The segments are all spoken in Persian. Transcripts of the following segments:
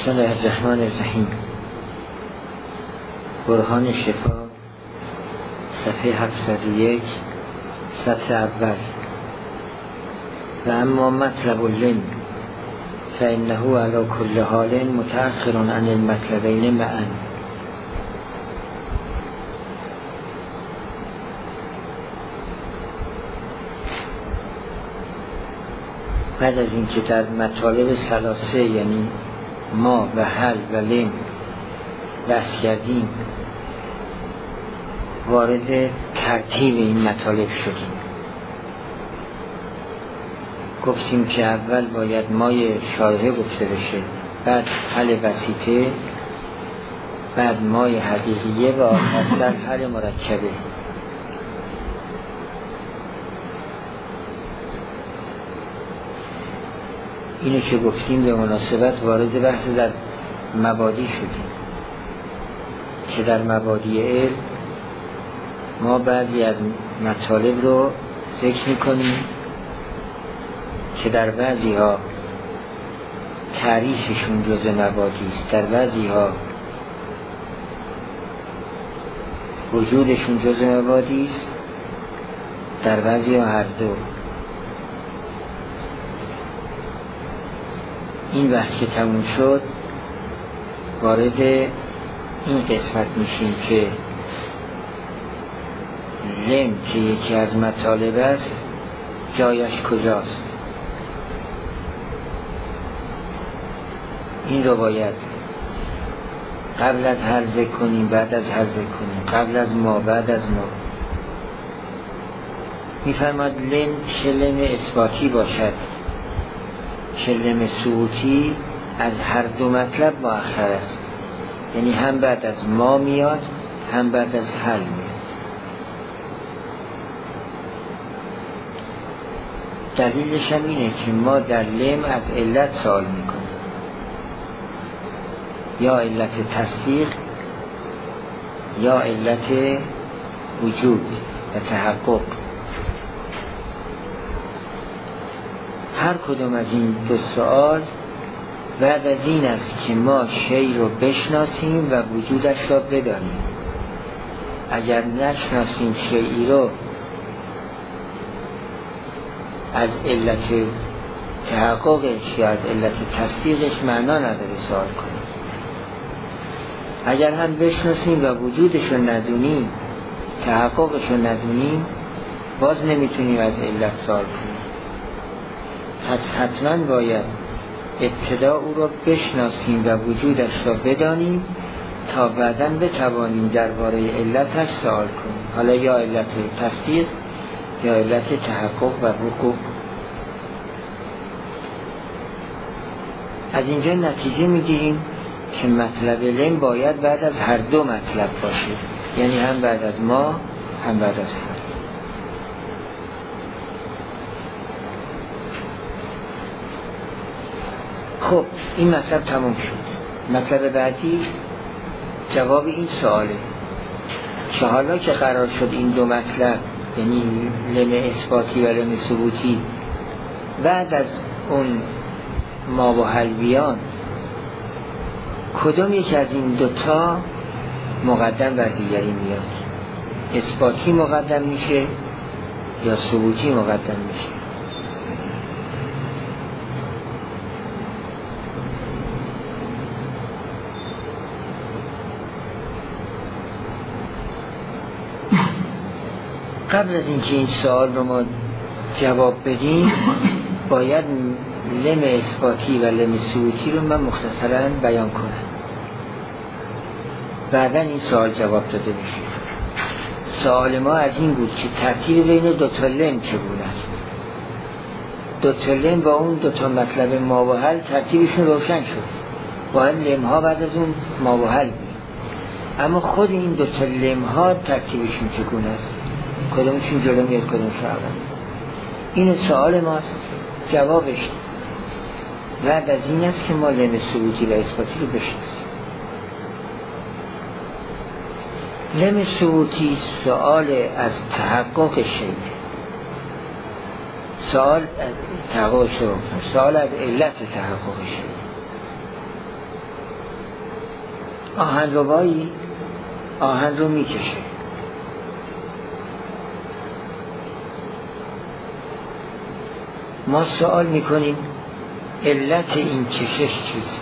بسم الله الرحمن الرحیم. برهان شفا، صفحه 701، سطر اول. و اما مطلب اللم فانه علی کل حال متأخر عن المطلبین معا. بعد از اینکه در مطالب ثلاثه یعنی ما و حل و لم بحث کردیم، وارد ترتیب این مطالب شدیم. گفتیم که اول باید مای شارحه گفته بشه، بعد حل بسیطه، بعد مای حقیقیه و آخر حل مرکبه. اینو که گفتیم به مناسبت وارد بحث در مبادی شدیم که در مبادی علم ما بعضی از مطالب رو ذکر میکنیم که در بعضی ها تعریفشون جزء مبادی است، در بعضی ها وجودشون جزء مبادی است، در بعضی ها هر دو. این وقت که تموم شد وارد این قسمت میشیم که لم که یکی از مطالب است جایش کجاست. این رو باید قبل از حل ذکر کنیم، بعد از حل ذکر کنیم، قبل از ما، بعد از ما. میفرماد لم چه لم اثباتی باشد چه لم ثبوتی از هر دو مطلب مؤخر است، یعنی هم بعد از ما میاد هم بعد از حل میاد. دلیلش هم اینه که ما در لم از علت سوال میکنیم، یا علت تصدیق یا علت وجود و تحقق. هر کدوم از این دو سوال بعد از این است که ما شی رو بشناسیم و وجودش را بدانیم. اگر نشناسیم شیئی رو از علت تحققش یا از علت تصدیقش معنا نداره سوال کنیم. اگر هم بشناسیم و وجودش رو ندونیم، تحققش رو ندونیم، باز نمیتونیم از علت سوال کنیم. پس حتما باید ابتدا او را بشناسیم و وجودش را بدانیم تا بعداً بتوانیم درباره علتش سوال کنیم، حالا یا علت تصدیق یا علت تحقق و وقوع. از اینجا نتیجه میگیریم که مطلب علم باید بعد از هر دو مطلب باشه، یعنی هم بعد از ما هم بعد از حل. خب این مطلب تموم شد. مطلب بعدی جواب این سواله که حالا که قرار شد این دو مطلب یعنی لم اثباتی و لم ثبوتی بعد از اون ما و حل بیان، کدوم یک از این دوتا مقدم بر دیگری میاد؟ اثباتی مقدم میشه یا ثبوتی مقدم میشه؟ قبل از اینکه این سوال رو ما جواب بدیم باید لم اثباتی و لم ثبوتی رو من مختصراً بیان کنم، بعداً این سوال جواب داده میشه. سوال ما از این بود که ترتیب بین دوتا لم چگونه است. دوتا لم با اون دوتا مطلب ما و حل ترتیبشون روشن شد، باید لم ها بعد از اون ما و حل بیاد. اما خود این دوتا لم ها ترتیبشون چگونه است، کدومشون جلو میاد کدومشون عقب. اینو سوال ماست، جوابش بعد از این است که ما لم ثبوتی و اثباتی رو بشناسیم. لم ثبوتی سوال از تحقق شیء، سوال از تحقق شیء، سوال از علت تحقق شیء. آهنربایی آهن رو میکشه، ما سوال میکنیم علت این کشش چیست؟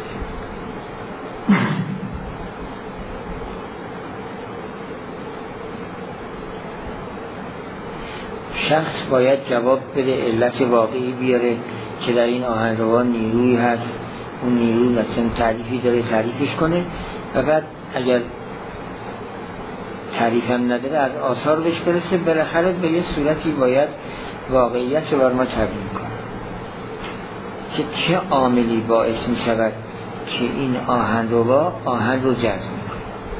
شخص باید جواب بده، علت واقعی بیاره که در این آهنربا نیرویی هست، اون نیروی مثلا تعریفی داره تعریفش کنه و بعد اگر تعریف هم نداره از آثار بهش برسه، بالاخره به یه صورتی باید واقعیت رو بر ما تبیین کنه که چه عاملی باعث می شود که این آهنربا آهن رو جذب میکنه.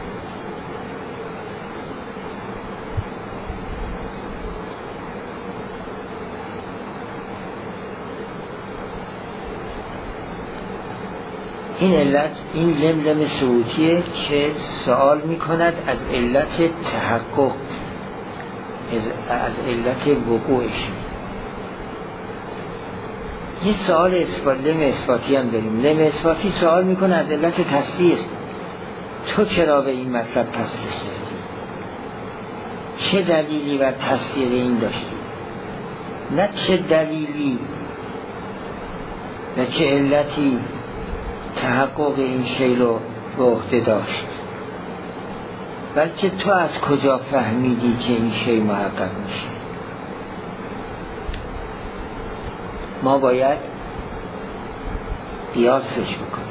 این علت این لملم ثبوتیه که سوال میکند از علت تحقق، از علت وقوعش. یه سوال لم اثباتی هم داریم. لم اثباتی سوال میکنه از علت تصدیق، تو چرا به این مطلب تصدیق کردی؟ چه دلیلی بر تصدیق این داشتی؟ نه چه دلیلی و چه علتی تحقق این شی رو به عهده داشت، بلکه تو از کجا فهمیدی که این شی محقق میشه؟ ما باید قیاسش بکنیم،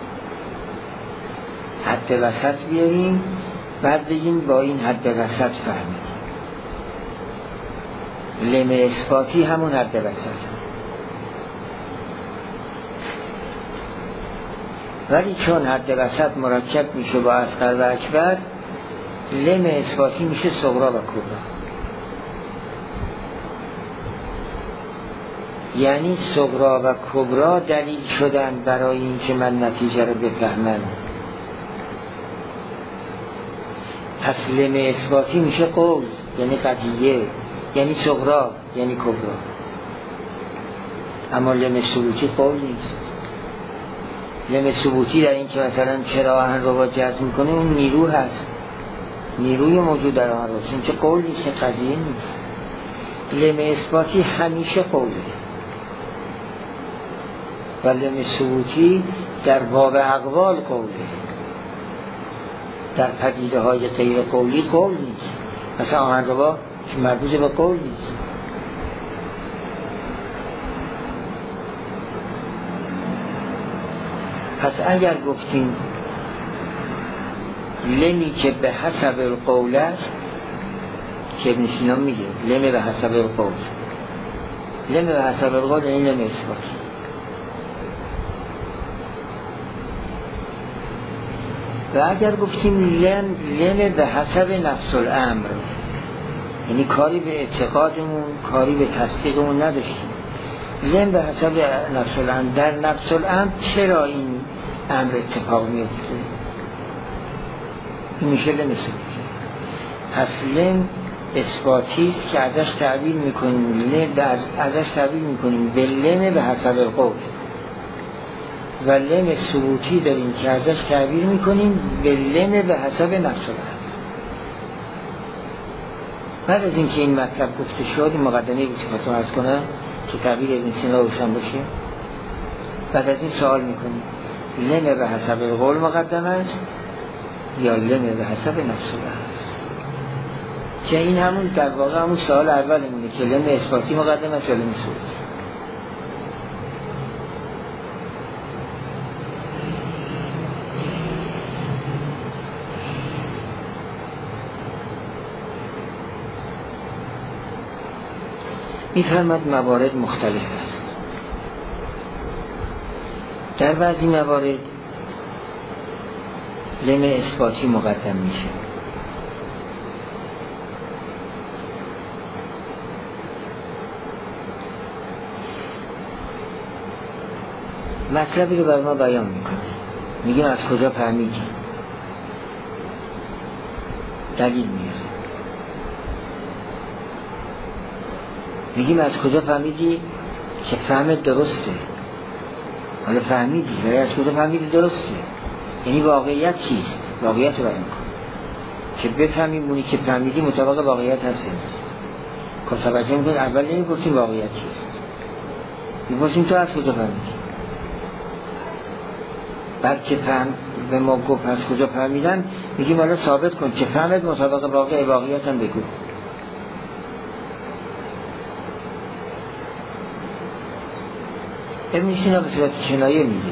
حد وسط بیاریم، بعد بگیم با این حد وسط فهمیدیم. لم اثباتی همون حد وسط، ولی چون حد وسط مرکب میشه با اصغر و اکبر، لم اثباتی میشه صغرا و کبرا. یعنی صغرا و کبرا دلیل شدن برای این که من نتیجه رو بفهمم. پس لم اثباتی میشه قول، یعنی قضیه، یعنی صغرا یعنی کبرا. اما لم ثبوتی قول نیست. لم ثبوتی در این که مثلا چرا آهنربا جذب میکنه، اون نیرو هست، نیروی موجود در آهنربا، چون که قول نیست، قضیه نیست. لم اثباتی همیشه قوله و لم ثبوتی در باب اقوال قوله، در پدیده های غیر قولی قول نیست. مثلا آهنربا که مربوط به قول نیست. پس اگر گفتیم لمی که به حسب القول است، که ابن سینا میگه لم به حسب القول، لم به حسب القول این لم اثباتی. و اگر گفتیم لم به حسب نفس الامر، یعنی کاری به اعتقادمون، کاری به تصدیقمون نداشتیم، لم به حسب نفس الامر، در نفس الامر چرا این امر اتفاق میفته، این میشه لم اثباتی. پس لم اثباتی است که ازش تعبیر میکنیم، ازش تعبیر میکنیم به لم به حسب القول، و لم ثبوتی داریم که ازش تعبیر میکنیم به لم به حسب نفس الامر. بعد از اینکه این مطلب گفته شد، این مقدمه بود که خواستم عرض کنم که تعبیر ابن سینا روشن باشه، بعد از این سوال میکنیم لم به حسب القول مقدم است یا لم به حسب نفس الامر، که این همون در واقع همون سوال اولمونه که لم اثباتی مقدم است یا لم ثبوتی. میفرماد موارد مختلف است. در بعضی موارد لم اثباتی مقدم میشه، مطلبی رو بر ما بیان میکنه، میگیم از کجا فهمیدی، دلیل میاره. میگیم از کجا فهمیدی که فهمت درسته، حالا فهمیدی ولی از کجا فهمیدی درسته، یعنی واقعیت چیست. واقعیت رو بیان کن که بفهمیم اونی که فهمیدیم مطابق واقعیت هست. که توجه میکنید اول نمیپرسیم واقعیت چیست، میپرسیم تو از کجا فهمیدی. بعد که فهم به ما گفت از کجا فهمیدن، میگیم حالا ثابت کن که فهمت مطابق واقعیت هم بگو. ابن سینا به صورت کنایه میگه،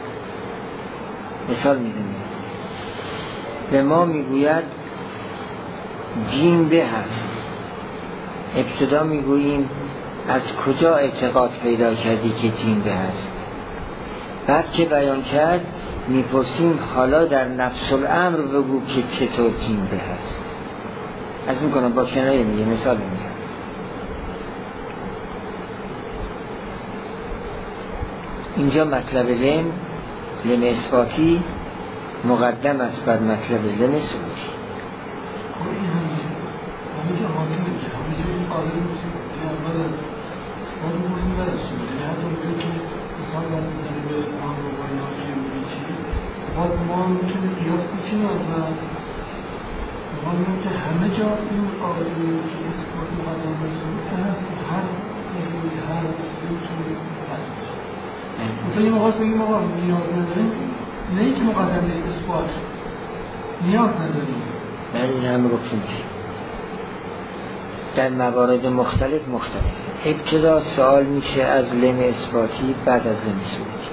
مثال میزنه، به ما میگوید جیم به هست. ابتدا میگوییم از کجا اعتقاد پیدا کردی که جیم به هست. بعد که بیان کرد میپرسیم حالا در نفس الامر بگو که چطور جیم به هست. از میکنم با کنایه میگه، مثال میزنه. اینجا مطلب لم اثباتی مقدم است بر مطلب لم ثبوتی. همینجا حاکم میشه، همینجا این قاعده میشه که اول از اثبات مهم برسیم. یعنی حتی میگه که مثال باید میزنه به امر و بیان که میگه چی، باید ما میتونیم قیاس بکنیم و میگه که همه جا این قاعده میگه که اثبات مقدم بر ثبوت هست و هر نفوی هر ثبوتی هست. مثلا یه موقع بگیم آقا نیاز نداریم، نه اینکه مقدم نیست اثبات نیاز نداریم. نه این هم گفتیم در موارد مختلف. ابتدا سوال میشه از لم اثباتی، بعد از لم ثبوتی.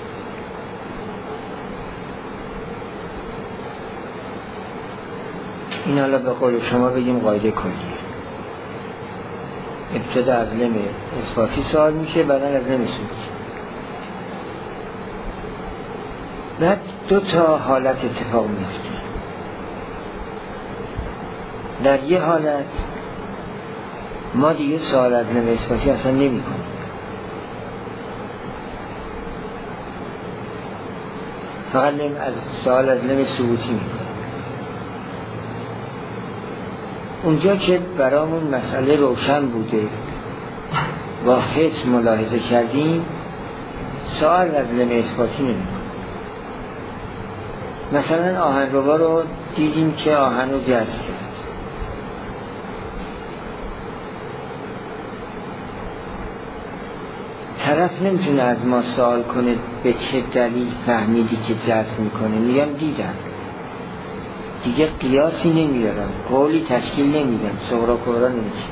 این حالا به قول شما بگیم قاعده کلیه. ابتدا از لم اثباتی سوال میشه، بعد از لم ثبوتی. بعد دو تا حالت اتفاق میفته. در یه حالت ما دیگه سوال از لم اثباتی اصلا نمی کنیم، فقط سوال از لم ثبوتی می کنیم. اونجا که برامون مسئله روشن بوده با حس ملاحظه کردیم، سوال از لم اثباتی نمی کنیم. مثلا آهنربا رو دیدیم که آهن رو جذب کرد، طرف نمیتونه از ما سوال کنه به چه دلیل فهمیدی که جذب میکنه. میگم دیدم، دیگه قیاسی نمیارم، قولی تشکیل نمیدم، صغرا کبرا نمیشه.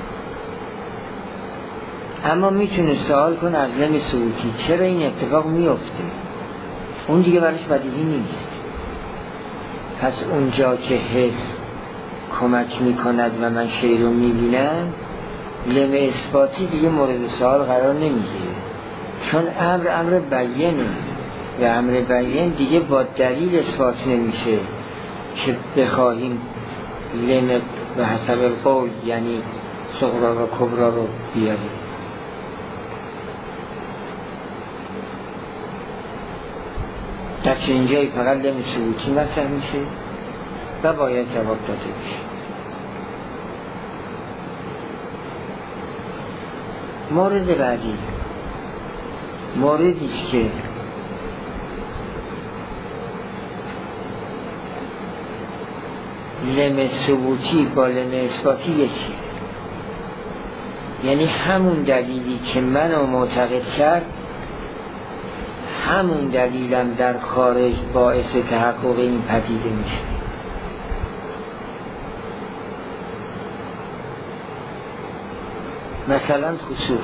اما میتونه سوال کنه از لم ثبوتی چرا این اتفاق میفته. اون دیگه براش بدیهی نیست. پس اونجا که حس کمک میکند و من شی رو میبینم، لم اثباتی دیگه مورد سوال قرار نمیگیره، چون امر بیانه و امر بیان دیگه با دلیل اثبات نمیشه که بخواهیم لم و حسب القول یعنی صغرا و کبرا رو بیاریم. در چنین جایی فقط لم ثبوتی مطرح میشه و باید جواب داده بشه. مورد بعدی موردیست که لم ثبوتی با لم اثباتی یکی، یعنی همون دلیلی که منو معتقد کرد، همون دلیلم در خارج باعث تحقق این پدیده میشه. مثلا خسوف،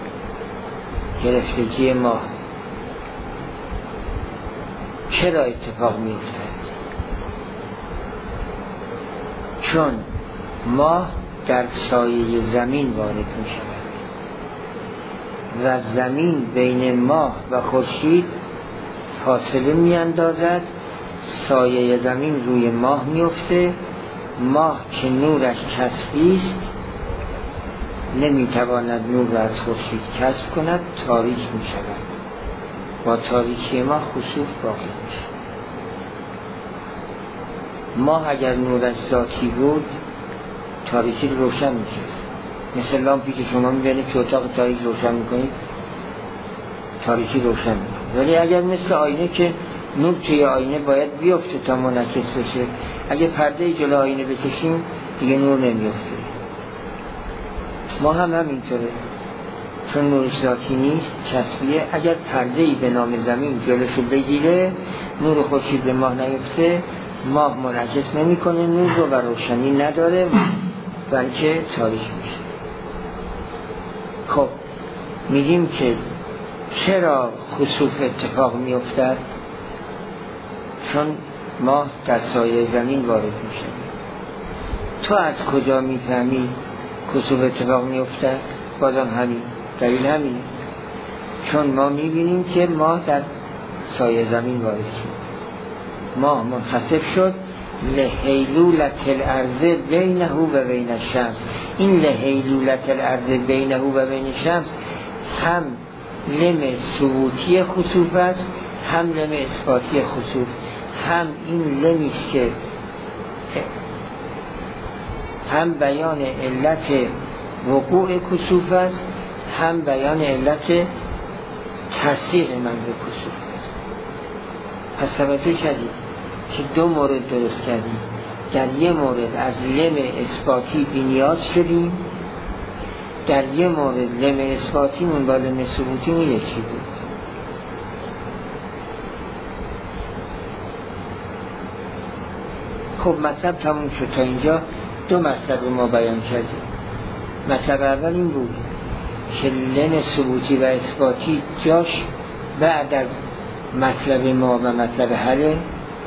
گرفتگی ماه، چرا اتفاق میافتد؟ چون ماه در سایه زمین وارد می شود و زمین بین ماه و خورشید فاصله می اندازد، سایه زمین روی ماه می افته. ماه که نورش کسبی است نمی تواند نور را از خورشید کسب کند، تاریک می شود. با تاریکی ماه خسوف باقی می شود. ماه اگر نورش ذاتی بود تاریکی رو روشن می شود، مثل لامپی که شما می بینید که اتاق تاریک روشن می کنید، تاریکی روشن می کنید. ولی اگر مثل آینه که نور توی آینه باید بیفته تا منعکس بشه. اگه پرده جلو آینه بکشیم دیگه نور نمیفته. ما هم همینطوره، چون نور ذاتی نیست، چسبیه. اگر پرده‌ای به نام زمین جلوشو بگیره، نور خورشید به ماه نیفته، ماه منعکس نمیکنه نور رو و روشنی نداره، بلکه تاریک میشه. خب میگیم که چرا خسوف اتفاق میافتد؟ چون ماه در سایه زمین وارد میشه. تو از کجا میفهمی خسوف اتفاق میافتد؟ بازم همین دلیل همینه، چون ما میبینیم که ماه در سایه زمین وارد شد. ماه منخسف شد. لحیلولت الارض بینه و بین الشمس. این لحیلولت الارض بینه و بین الشمس هم لم ثبوتی خسوف است، هم لم اثباتی خسوف. هم این لمیست که هم بیان علت وقوع خسوف است، هم بیان علت تصدیق من به خسوف است. پس توجه کردید که دو مورد درست کردیم. در یه مورد از لم اثباتی بی‌نیاز شدیم، در یه مورد لم اثباتیمون با لم ثبوتیمون یکی بود. خب مطلب تموم شد. تا اینجا دو مطلب ما بیان کردیم. مطلب اول این بود که لم ثبوتی و اثباتی جاش بعد از مطلب ما و مطلب حله.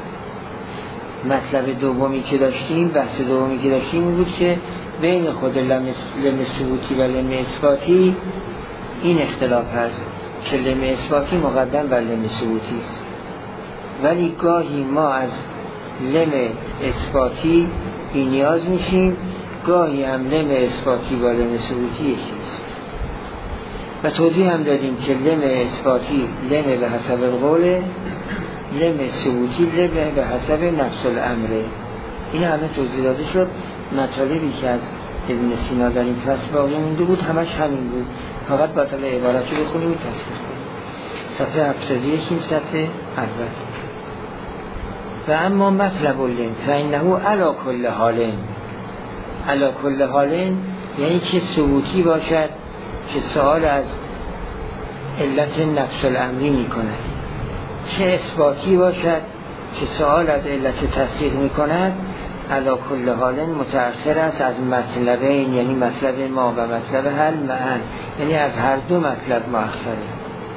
مطلب دومی که داشتیم، بحث دومی که داشتیم این بود که بین خود لم ثبوتی و لم اثباتی این اختلاف هست که لم اثباتی مقدم بر لم ثبوتی است، ولی گاهی ما از لم اثباتی بی‌نیاز میشیم، گاهی هم لم اثباتی با لم ثبوتی یکیست. و توضیح هم دادیم که لم اثباتی لم به حسب القول، لم ثبوتی لم به حسب نفس الامره. این همه توضیح داده شد. مطالبی که از ابن سینا در این فصل باقی مونده بود همش همین بود، فقط باطل عبارتی رو بخونیم و تصحیح کنیم. صفحه 71 این صفحه اول. و اما مطلب اللم فانه علی کل حال، علی کل حال یعنی که ثبوتی باشد که سوال از علت نفس الامری می کند، چه اثباتی باشد که سوال از علت تصدیق می کند. علی کل حال متأخر است از مطلبین، یعنی مطلب ما و مطلب حل معن، یعنی از هر دو مطلب مؤخره.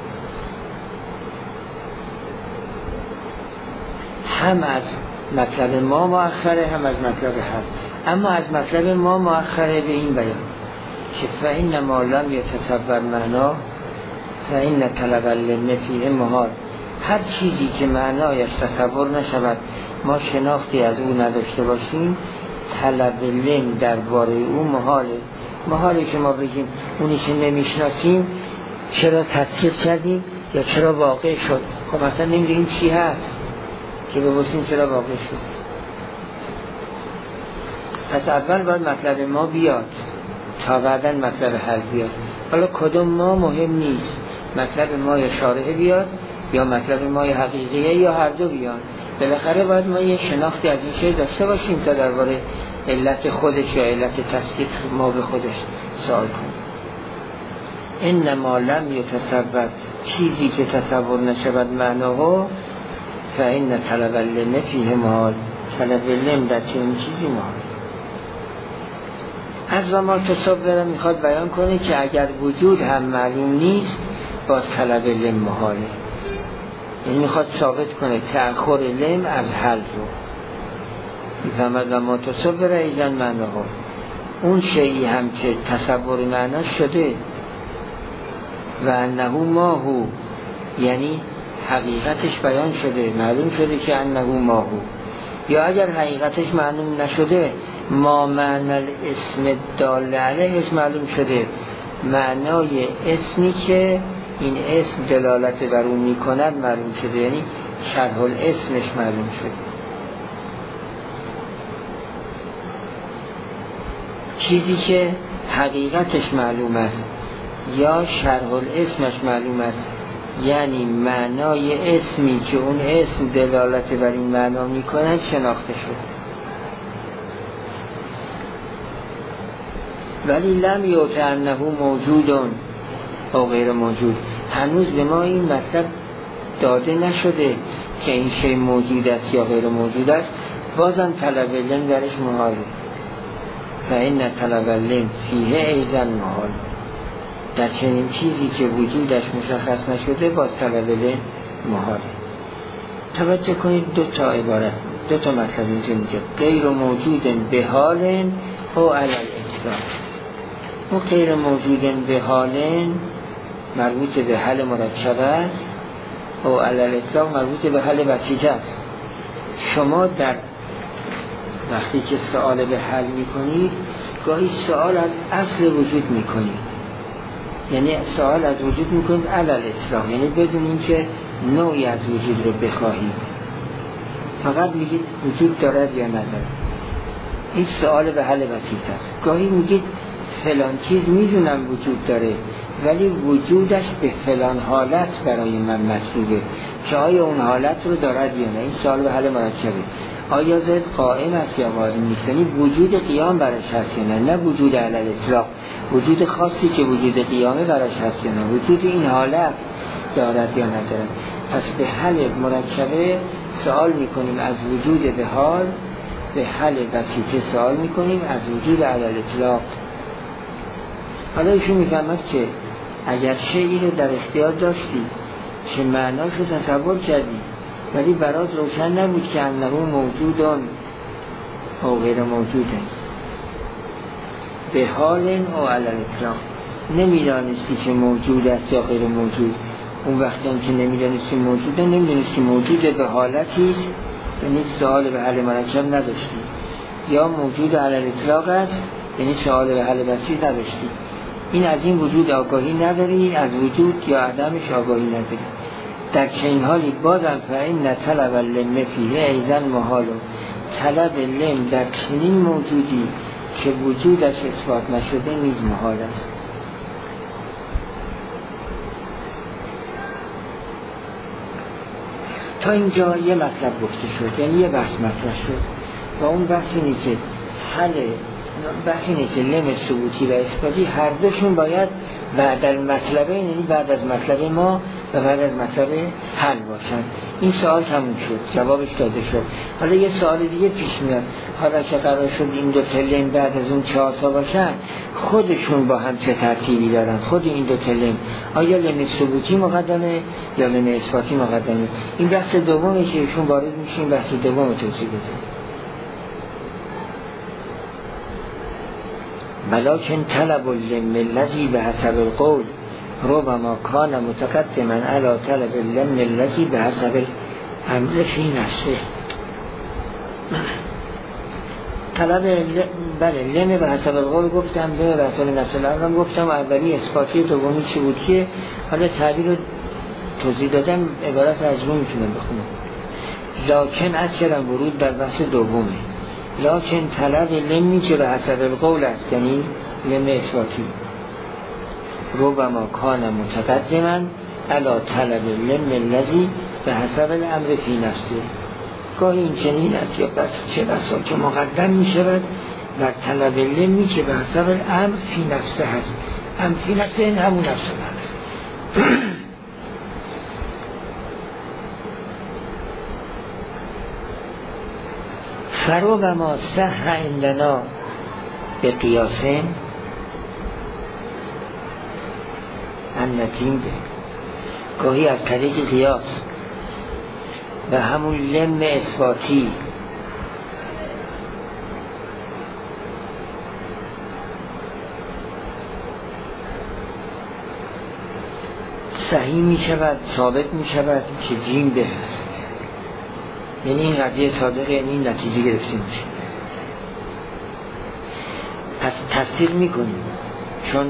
هم از مطلب ما مؤخره، هم از مطلب حل. اما از مطلب ما مؤخره به این بیان که فإن ما لم یتصور معنا فإن طلب اللم فیه محال. هر چیزی که معنایش تصور نشود، ما شناختی از او نداشته باشیم، طلب لم درباره او محاله. محاله که ما بگیم اونی که نمیشناسیم چرا تصدیق کردیم یا چرا واقع شد. خب مثلا نمیدونیم چی هست که بپرسیم چرا واقع شد. پس اول باید مطلب ما بیاد تا بعداً مطلب حل بیاد. حالا کدوم ما مهم نیست، مطلب ما یا شارح بیاد یا مطلب ما یا حقیقیه یا هر دو بیان. بالاخره باید ما یه شناختی از این شی داشته باشیم تا درباره علت خودش یا علت تصدیق ما به خودش سوال کنیم. انما لم یتصور، چیزی که تصور نشود معناه، فإن طلب اللم فیه محال، طلب اللم در چنین چیزی محال. از و ما تصور میخواد بیان کنه که اگر وجود هم معلوم نیست باز طلب لم محاله. یعنی میخواد ثابت کنه تأخر لم از حل رو. میفهمد و ما تصور ایزن معناه، اون شیئی هم که تصور معنا شده و انه ماهو، یعنی حقیقتش بیان شده، معلوم شده که انه ماهو، یا اگر حقیقتش معلوم نشده ما معنی الاسم دال علیهش معلوم شده، معنای اسمی که این اسم دلالت بر اون می کند معلوم شده، یعنی شرح الاسمش معلوم شده. چیزی که حقیقتش معلوم است یا شرح الاسمش معلوم است یعنی معنای اسمی که اون اسم دلالت بر این معنا میکنه شناخته شد. ولی لم یعط انه موجود او غیر موجود، هنوز به ما این مطلب داده نشده که این شی موجود است یا غیر موجود است. بازم طلب علم درش محاله. فإن طلب العلم فیه ایضا محال. در چنین چیزی که وجودش مشخص نشده باز طلب علم محال. توجه کنید دو تا عبارت، دو تا مطلب اینجا میگه غیر موجود به حال او علی الاطلاق. او غیر موجود به حال مربوط به حل مرکب است، او علی الاطلاق مربوط به حل وسیطه است. شما در وقتی که سوال به حل میکنید گاهی سوال از اصل وجود میکنید، یعنی سوال از وجود میکنید علی الاطلاق، یعنی بدون اینکه نوعی از وجود رو بخواهید، فقط میگید وجود دارد یا ندارد. این سوال به حل وسیطه است. گاهی میگید فلان چیز میدونم وجود داره ولی وجودش به فلان حالت برای من مطلوبه که آیا اون حالت رو دارد یا نه. این سوال به حل مرکبه. آیا زید قائم است یا قائم نیست، یعنی وجود قیام براش هست یا نه، نه وجود علی الاطلاق، وجود خاصی که وجود قیامه براش هست یا نه، وجود این حالت دارد یا ندارد. پس به حل مرکبه سوال میکنیم از وجود به حال، به حل وسیطه سوال میکنیم از وجود علی الاطلاق. حالا ایشون میفهمد که اگر شیئی رو در اختیار داشتی که معناش رو تصور کردی ولی برات روشن نبود که انه موجودان او غیر موجودن به حال او علی الاطلاق، نمیدانستی که موجود است یا غیر موجود. اون وقتی هم که نمیدانستی موجوده، نمیدانستی موجود به حالتی است، یعنی سوال به حل مرکب نداشتی، یا موجود علی الاطلاق است یعنی سوال به حل وسیط نداشتی. این از این وجود آگاهی نداری، از وجود یا عدمش آگاهی نداری. در چنین حالی بازم فإن طلب العلم فیه ایضا محال. طلب علم در چنین موجودی که وجودش اثبات نشده نیز محال است. تا اینجا یه مطلب گفته شد، یعنی یه بحث مطرح شد و اون بحث اینه که بحث اینه که لم ثبوتی و اثباتی هر دوشون باید بعد از مطلبه، یعنی بعد از مطلب ما و بعد از مطلب حل باشن. این سوال تموم شد، جوابش داده شد. حالا یه سوال دیگه پیش میاد، حالا که قرار شد این دو لم بعد از اون 4 تا باشن خودشون با هم چه ترتیبی دارن؟ خود این دو لم آیا لم ثبوتی مقدمه یا لم اثباتی مقدمه؟ این بحث دومه که ایشون وارد میشین، بحث دوم توضیح بده. ولکن طلب العلم الذی بحسب القول ربما کان متقدما علی طلب العلم الذی بحسب الامر فی نفسه. طلب بله لم بحسب القول گفتم، به بحسب نفس الامر گفتم، اولی اثباتی، دومی ثبوتیه. حالا تعبیر رو توضیح دادم، عبارت از رو میتونم بخونم. لکن از چرا ورود در بحث دومه، لکن طلب لمی که به حسب القول است یعنی لم اثباتی ربما کان متقدما علی طلب لم الذی به حسب الامر فی نفسه. گاهی این چنین است یا بس چه بسا که مقدم می شود بر طلب لمی که به حسب الامر فی نفسه هست. امر فی نفسه این همون نفس الامر. فرو و ما صح عندنا به قیاسه النتیجه، گاهی از طریق قیاس و همون لم اثباتی صحیح می شود، ثابت می شود که جیم به هست، یعنی این قضیه صادقه، یعنی این نتیجه گرفته میشه. پس تصدیق میکنیم چون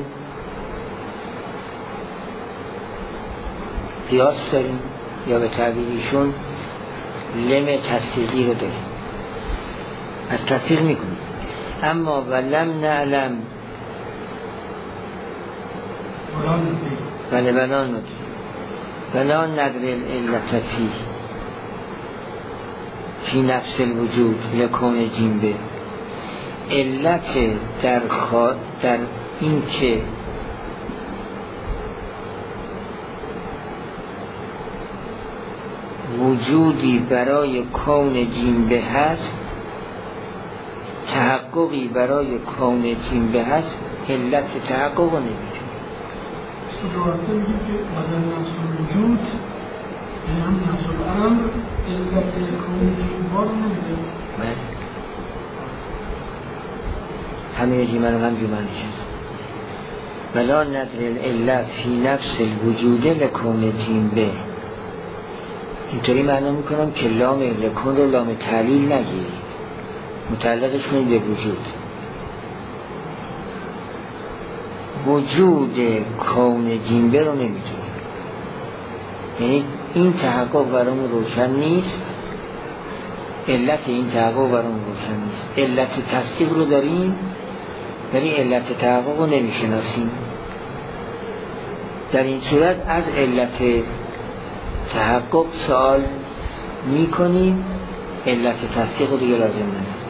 قیاس داریم یا به تعبیریشون لم تصدیقی رو داریم، پس تصدیق میکنیم. اما ولم نعلم بله بلان نداریم، ولا ندر العلت فی نفس الوجود لکون جنبه. علت در این که وجودی برای کون جنبه هست، تحققی برای کون جنبه هست، علت تحقق نمیشه. صداقته میگه که بدن نفس وجود یعنی هم نفس الامر علت کون جنبه رو نمیده. همه جیمن هم جمعه شد. ولا ندر العلت فی نفس الوجود لکون جنبه. اینطوری معنا میکنم که لام لکون رو لام تعلیل نگیرید، متعلقش کنید به وجود. وجود کون جنبه رو نمیتونید، یعنی این تحقق برامون روشن نیست، علت این تحقق برامون روشن نیست. علت تصدیق رو داریم ولی علت تحقق رو نمیشناسیم. در این صورت از علت تحقق سوال میکنیم، علت تصدیق رو دیگه لازم نداریم.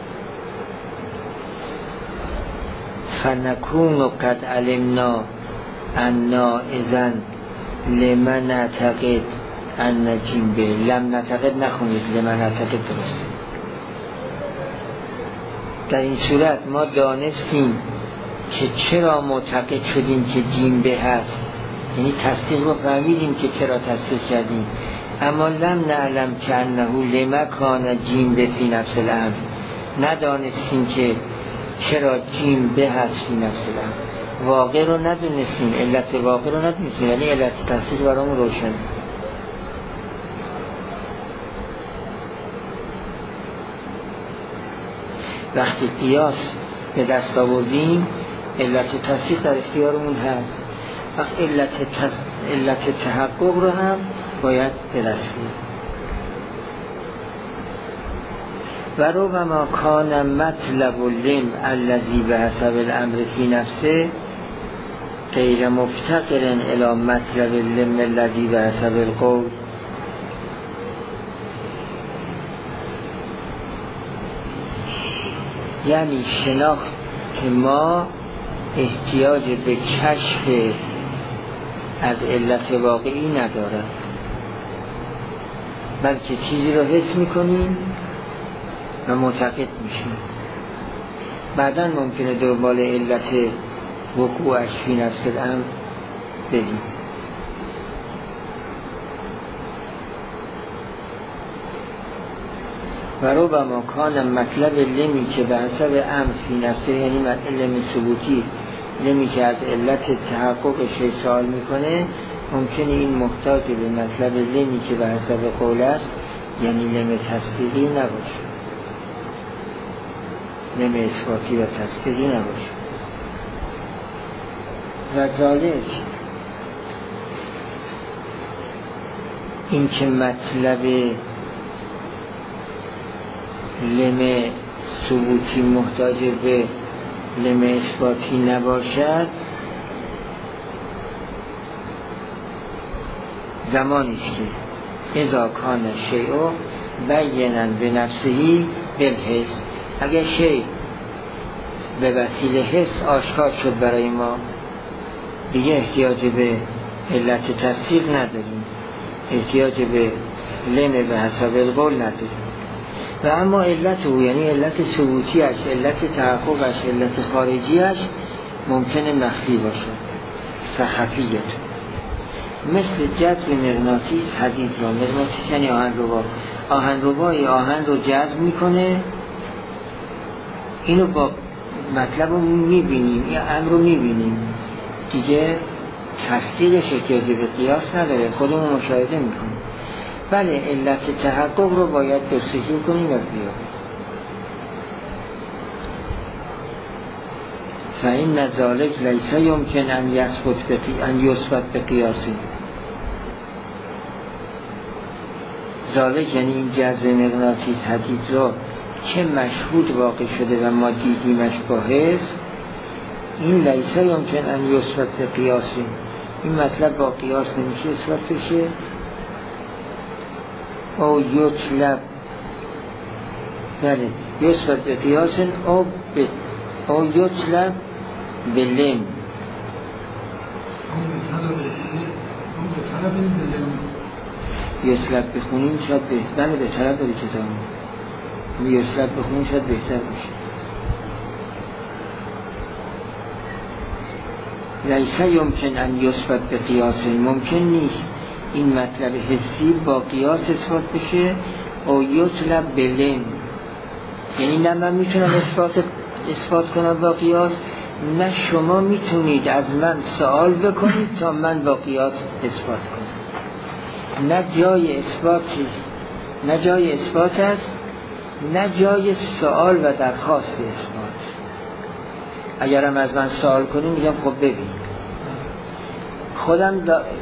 فنکون قد علمنا انا اذن لمن نعتقد ان جنبه. لم نعتقد نخونید، لمن نعتقد درست. در این صورت ما دانستیم که چرا معتقد شدیم که جنبه هست، یعنی تصدیق رو فهمیدیم که چرا تصدیق کردیم، اما لم نعلم که انه لما کان جنبه فی نفس الامر. ندانستیم که چرا جنبه هست فی نفس الامر. واقع رو ندونستیم، علت واقع رو ندونستیم، یعنی علت تصدیق برامون روشن. وقتی قیاس به دست آوردیم علت تصدیق در اختیارمون هست، وقت علت تحقق رو هم باید برسیم. و ربما کان مطلب اللم الذی بحسب الامر فی نفسه غیر مفتقر الی مطلب اللم الذی بحسب القول. یعنی شناخت ما احتیاج به کشف از علت واقعی ندارد، بلکه چیزی رو حس میکنیم و معتقد میشیم. بعداً ممکنه دنبال علت وقوعش فی نفس الامر بریم. و ربما کان مطلب لمی که به حسب امر فی نفسه، یعنی علم ثبوتی، لمی که از علت تحققش سوال میکنه، ممکنه این محتاج به مطلب لمی که به حسب قول است، یعنی لم تصدیقی نباشه، لم اثباتی و تصدیقی نباشه. و ذالک این که مطلب لم ثبوتی محتاج به لم اثباتی نباشد زمانی است که اذا کان شیء بینا بنفسه بالحس. اگر شیء به وسیله حس آشکار شد برای ما، دیگه احتیاج به علت تصدیق نداریم، احتیاج به لم به حسب القول نداریم. و اما علت او، یعنی علت ثبوتیش، علت تحققش، علت خارجیش ممکنه مخفی باشه، فخفیت. مثل جذب مغناطیس حدید را. مغناطیس یعنی آهنربا. آهنربای آهن رو جذب میکنه، اینو با مطلب رو میبینیم، این امر رو میبینیم، دیگه تصدیقش احتیاج به قیاس نداره، خودمون مشاهده میکنیم. بله، علت تحقق رو باید جستجو کنیم و بیاریم. فإن ذلک لیس یمکن ان یثبت بقیاسی. ذلک یعنی این جذب مغناطیس حدید را که مشهود واقع شده و ما دیدیمش با حس، این لیس یمکن ان یثبت بقیاسی، این مطلب با قیاس نمیشه اثبات بشه. او یطلب بله یثبت به قیاس او یطلب بلم یطلب بخونیم شاید بهتر به طرف داری کتاب یطلب بخونیم شاید بهتر باشه. لیسه یمکن ان یثبت به قیاس ممکن نیست این مطلب حسی با قیاس اثبات بشه. او یطلب بلم یعنی نه من میتونم اثبات کنم با قیاس، نه شما میتونید از من سوال بکنید تا من با قیاس اثبات کنم. نه جای اثبات است، نه جای سوال و درخواست اثبات. اگرم از من سوال کنید میگم خب ببین خودم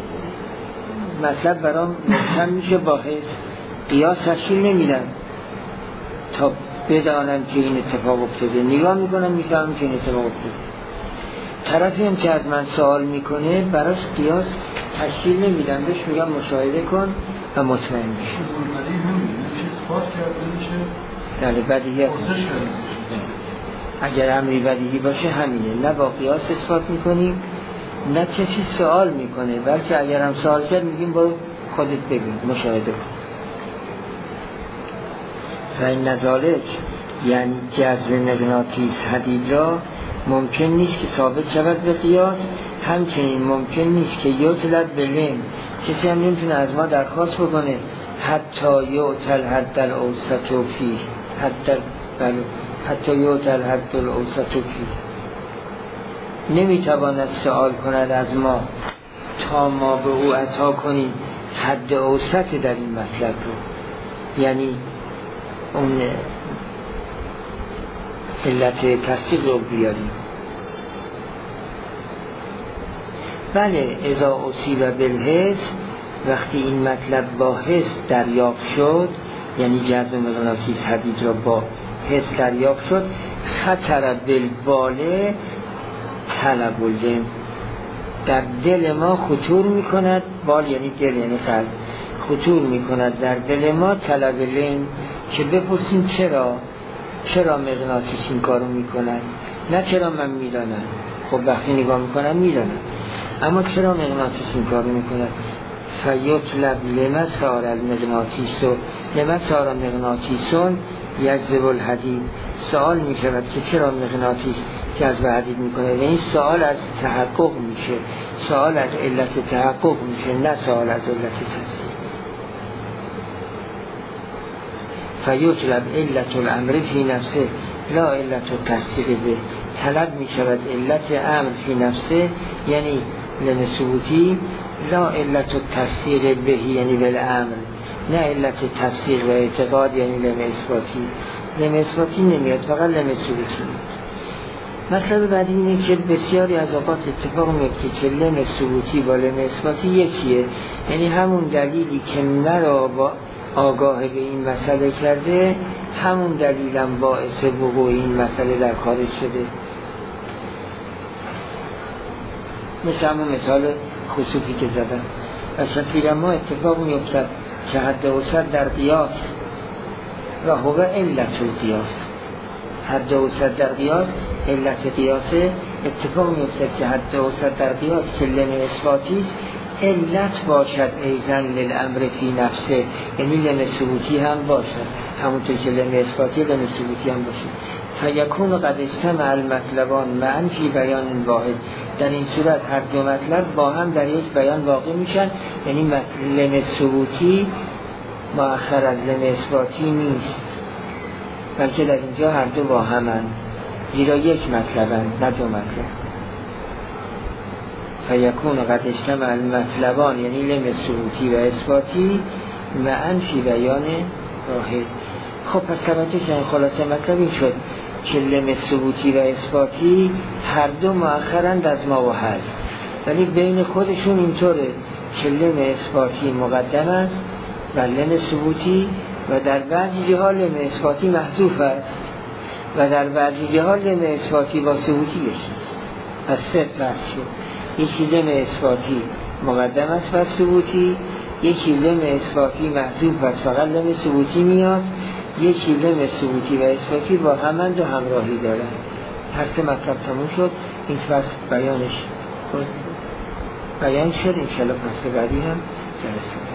مطلب برام روشن میشه با حس، قیاس تشکیل نمیدم تا بدانم که این اتفاق افتاده، نگاه میکنم میفهمم که این اتفاق افتاده. طرفی هم که از من سوال میکنه براش قیاس تشکیل نمیدم، بهش میگم مشاهده کن و مطمئن میشه. بله بدیهی هست. اگر امری بدیهی باشه همینه، نه با قیاس اثبات میکنیم نه کسی سوال میکنه، بلکه اگر هم سوال کرد میگیم برو خودت ببین مشاهده کن. و این نظالک یعنی جذب مغناطیس حدید را ممکن نیست که ثابت شود به قیاس، همچنین ممکن نیست که یطلب بلم کسی هم نمیتونه از ما درخواست بکنه حتی یعطل حد الاوسط و فیه حتی یعطل حد الاوسط و فیه نمیتواند سوال کند از ما تا ما به او عطا کنیم حد اوسط در این مطلب رو، یعنی اون علت تصدیق رو بیاریم. بله اذا اصیب بالحس وقتی این مطلب با حس دریافت شد، یعنی جذب مغناطیس حدید را با حس دریافت شد، خطر بالباله طلب العلم در دل ما خطور میکند، بال یعنی دل یعنی قلب، خطور میکند در دل ما طلب العلم که بپرسیم چرا مغناطیس این کارو میکند، نه چرا من میدانم. خب وقتی نگاه میکنم میدانم، اما چرا مغناطیس این کارو میکند؟ فیطلب لما صار المغناطیس لما صار مغناطیسون یجذب الحدید، سوال میشود که چرا مغناطیس جذب حدید میکنه، و این سوال از تحقق میشه، سوال از علت تحقق میشه، نه سوال از علت تصدیق. فیطلب علت الامر فی نفسه لا علت التصدیق به، طلب میشود علت امر فی نفسه یعنی لم ثبوتی، لا علت التصدیق به یعنی بالامر، نه علت تصدیق و اعتقاد یعنی لم اثباتی. لم اثباتی نمیاد، فقط لم ثبوتی. مطلب بعدی اینه که بسیاری از اوقات اتفاق میفته که لم ثبوتی با لم اثباتی یکیه، یعنی همون دلیلی که مرا با آگاه به این مسئله کرده همون دلیلم باعث وقوع این مسئله در خارج شده. مثل همون مثال خسوفی که زدم. و کثیرا ما اتفاق میفتد که حد اوسط در قیاس و هو علت القیاس، حد اوسط در قیاس علت قیاسه، اتفاق میفتد که حد اوسط در قیاس که لم اثباتی علت باشد ایزن للامر فی نفسه، یعنی لم ثبوتی هم باشد، همونطور که لم اثباتی لم ثبوتی هم باشد. فیکون قد اجتمع المطلبان معا فی بیان واحد، در این صورت هر دو مطلب با هم در یک بیان واقع میشن، یعنی لم ثبوتی مؤخر از لم اثباتی نیست، بلکه در اینجا هر دو با همن، زیرا یک مطلبن نه دو مطلب. فیکون قد اجتمع المطلبان یعنی لم ثبوتی و اثباتی معا فی بیان واحد. خب پس توجه شدن خلاصه مطلب این شد که لم ثبوتی و اثباتی هر دو مؤخرند از ما و حذف، ولی بین خودشون اینطوره که لم اثباتی مقدم است و لم ثبوتی، و در بعضی جاها لم اثباتی محذوف است و در بعضی جاها لم اثباتی با ثبوتی است. پس صرف بحث شد. یکی لم اثباتی مقدم است بر ثبوتی، یکی لم اثباتی محذوف است فقط لم ثبوتی میاد، یکی لم ثبوتی و اثباتی با همند و همراهی دارن. هر سه مطلب تموم شد. این فصل بیان شد. انشالله فصل بعدی هم جلسه